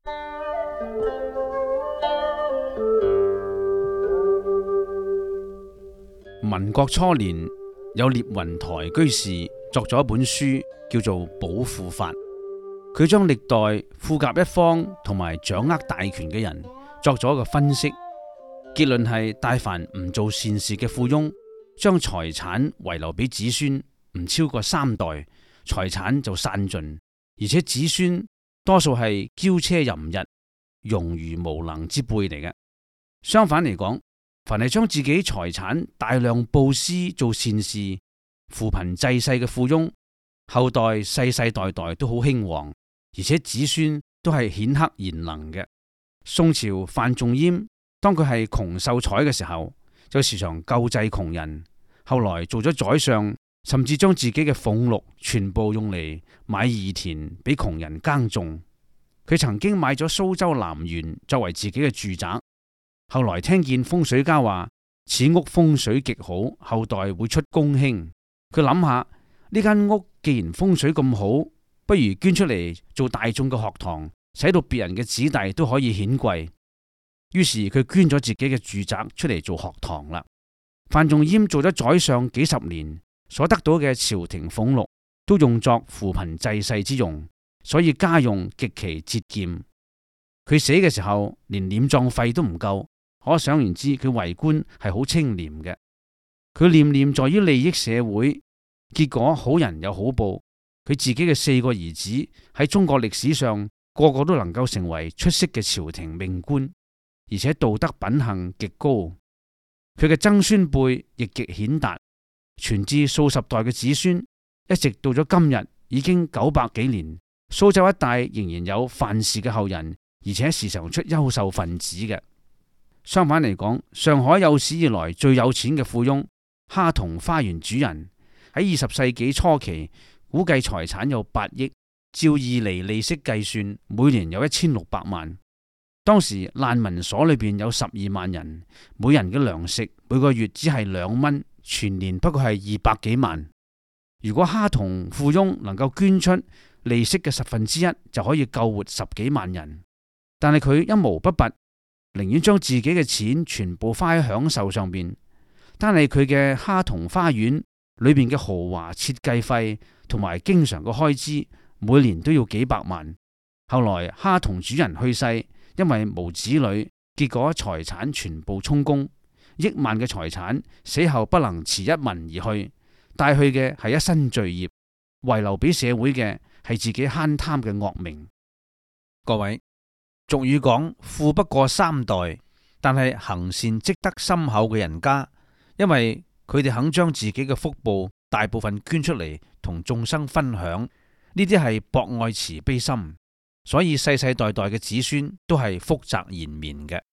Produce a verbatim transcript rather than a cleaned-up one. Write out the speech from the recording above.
民國初年，有聶雲台居士作咗一本書，叫做《保庫法》。佢將歷代富甲一方同埋掌握大權嘅人作咗一個分析，結論係大凡唔做善事嘅富翁，將財產遺留俾子孫，唔超過三代，財產就散盡，而且子孫多數係驕奢淫逸、庸愚無能之輩嚟嘅。相反嚟講，凡係將自己財產大量布施做善事、扶貧濟世嘅富翁，後代世世代代都好興旺，而且子孫都係顯赫賢能嘅。宋朝范仲淹當佢係窮秀才嘅時候，就時常救濟窮人，後來做咗宰相，甚至將自己嘅俸祿全部用嚟買義田俾窮人耕種。佢曾經買咗蘇州南園作為自己嘅住宅，後來聽見風水家話此屋風水極好，後代會出公卿。佢諗下呢間屋既然風水咁好，不如捐出嚟做大眾嘅學堂，使到別人嘅子弟都可以顯貴。於是佢捐咗自己嘅住宅出嚟做學堂啦。范仲淹做咗宰相幾十年，所得到嘅朝廷俸祿都用作扶貧濟世之用，所以家用極其節儉。佢死嘅時候連殮葬費都唔夠，可想而知佢為官係好清廉嘅。佢念念在於利益社會，結果好人有好報。佢自己嘅四個兒子喺中國歷史上個個都能夠成為出色嘅朝廷命官，而且道德品行極高。佢嘅曾孫輩亦極顯達，傳至數十代嘅子孫，一直到咗今日已經九百幾年，蘇州一帶仍然有范氏嘅後人，而且時常出優秀分子嘅。相反嚟講，上海有史以來最有錢嘅富翁哈同花園主人喺二十世紀初期，估計財產有八億，照二厘利息計算，每年有一千六百萬。當時難民所裏邊有十二萬人，每人嘅糧食每個月只係兩蚊，全年不過係二百幾萬。如果哈同富翁能夠捐出利息嘅十分之一，就可以救活十幾萬人。但係佢一毛不拔，寧願將自己嘅錢全部花喺享受上邊。單係佢嘅哈同花園裏邊嘅豪華設計費同埋經常嘅開支，每年都要幾百萬。後來哈同主人去世，因為無子女，結果財產全部充公，億萬嘅財產死後不能辭一文而去，帶去嘅係一身罪孽，遺留俾社會嘅係自己慳貪嘅惡名。 各位，俗語講富不過三代，但係行善積德深厚嘅人家，因為佢哋肯將自己嘅福報大部分捐出嚟同眾生分享，呢啲係博愛慈悲心，所以世世代代嘅子孫都係福澤延綿嘅。